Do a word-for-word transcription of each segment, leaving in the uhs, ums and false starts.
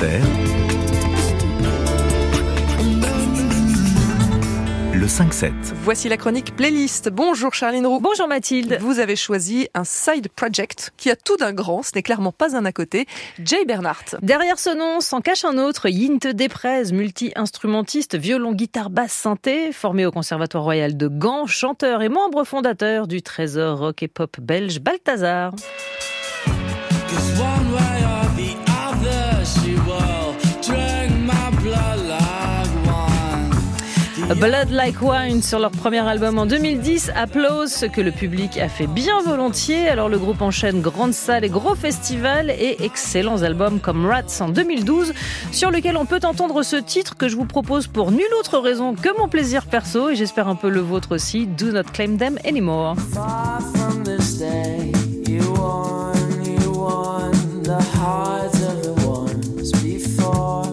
Inter, le cinq sept. Voici la chronique playlist. Bonjour Charline Roux. Bonjour Mathilde. Vous avez choisi un side project qui a tout d'un grand, ce n'est clairement pas un à côté, Jay Bernhardt. Derrière ce nom s'en cache un autre, Yinte Desprez, multi-instrumentiste, violon, guitare, basse, synthé, formé au Conservatoire Royal de Gand, chanteur et membre fondateur du trésor rock et pop belge Balthazar. Blood Like Wine sur leur premier album en deux mille dix, Applause, ce que le public a fait bien volontiers. Alors le groupe enchaîne grandes salles et gros festivals et excellents albums comme Rats en deux mille douze, sur lequel on peut entendre ce titre que je vous propose pour nulle autre raison que mon plaisir perso, et j'espère un peu le vôtre aussi, Do Not Claim Them Anymore. Far from this day, you won, you won the hearts of the ones before.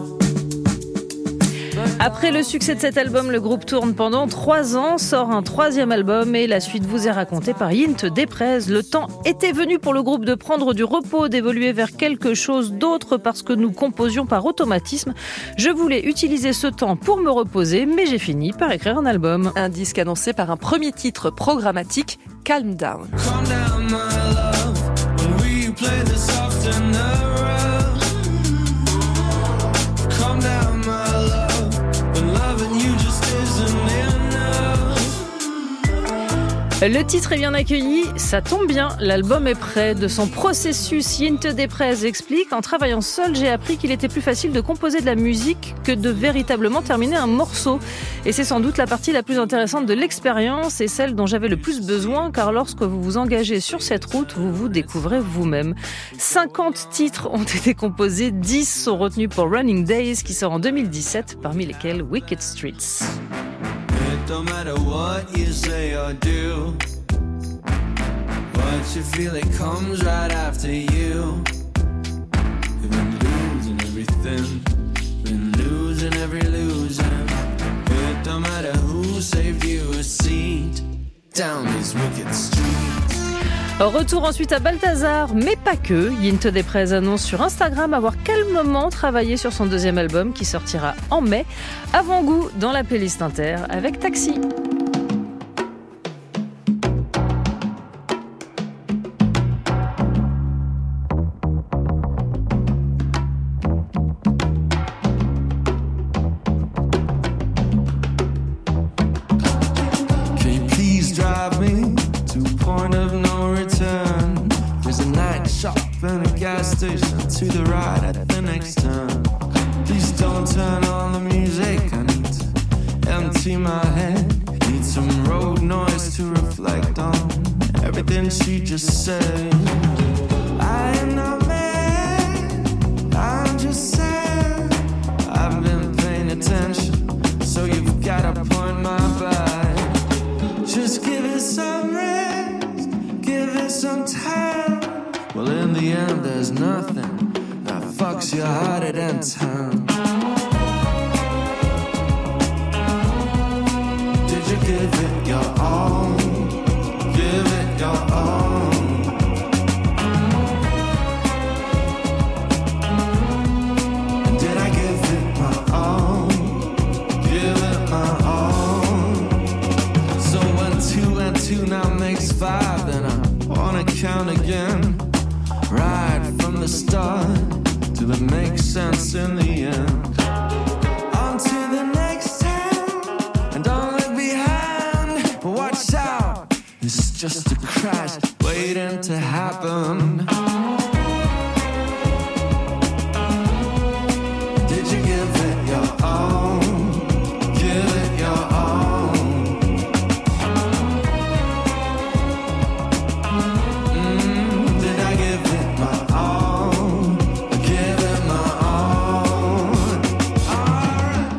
Après le succès de cet album, le groupe tourne pendant trois ans, sort un troisième album et la suite vous est racontée par Yinte Desprez. Le temps était venu pour le groupe de prendre du repos, d'évoluer vers quelque chose d'autre parce que nous composions par automatisme. Je voulais utiliser ce temps pour me reposer, mais j'ai fini par écrire un album. Un disque annoncé par un premier titre programmatique, Calm Down. Calm down, my love, when we play the soft and the rough. Calm down, my love. Le titre est bien accueilli, ça tombe bien, l'album est prêt. De son processus, Yinte Desprez explique: en travaillant seul, j'ai appris qu'il était plus facile de composer de la musique que de véritablement terminer un morceau. Et c'est sans doute la partie la plus intéressante de l'expérience et celle dont j'avais le plus besoin, car lorsque vous vous engagez sur cette route, vous vous découvrez vous-même. cinquante titres ont été composés, dix sont retenus pour Running Days, qui sort en deux mille dix-sept, parmi lesquels Wicked Streets. Don't matter what you say or do, what you feel, it comes right after you. You've been losing everything, been losing every illusion. It don't matter who saved you a seat down these wicked streets. Retour ensuite à Balthazar, mais pas que. Yinte Desprez annonce sur Instagram avoir calmement travaillé sur son deuxième album qui sortira en mai. Avant-goût dans la playlist Inter avec Taxi. Can you please drive me to a point of no return? There's a night shop and a gas station to the right at the next turn. Please don't turn on the music, I need to empty my head. Need some road noise to reflect on everything she just said. I am not mad, I'm just sad. I've been paying attention, so you've gotta point my back. Just give it some rest, give it some time. Well, in the end, there's nothing that fucks you harder than time. Did you give it your all? Give it your all. Did I give it my all? Give it my all. So when two and two now makes five, then I wanna count again. Right from the start till it makes sense in the end. On to the next town, and don't look behind. But watch out, this is just a crash waiting to happen. Did you give it your all? Give it your all. Mm, did I give it my all? Give it my all. Alright.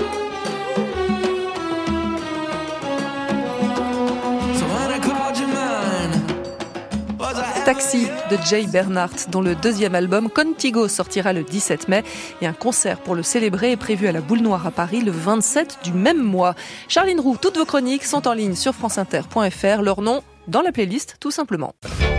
So when I called you mine, was I Taxi de Jay Bernhardt, dont le deuxième album Contigo sortira le dix-sept mai, et un concert pour le célébrer est prévu à la Boule Noire à Paris le vingt-sept du même mois. Charline Roux, toutes vos chroniques sont en ligne sur franceinter point f r, leur nom dans la playlist tout simplement.